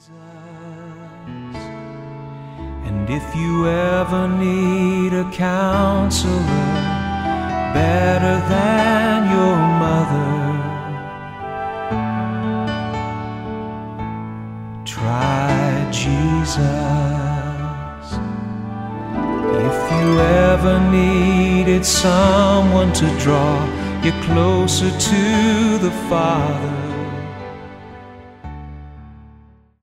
And if you ever need a counselor better than your mother, try Jesus. If you ever needed someone to draw you closer to the Father,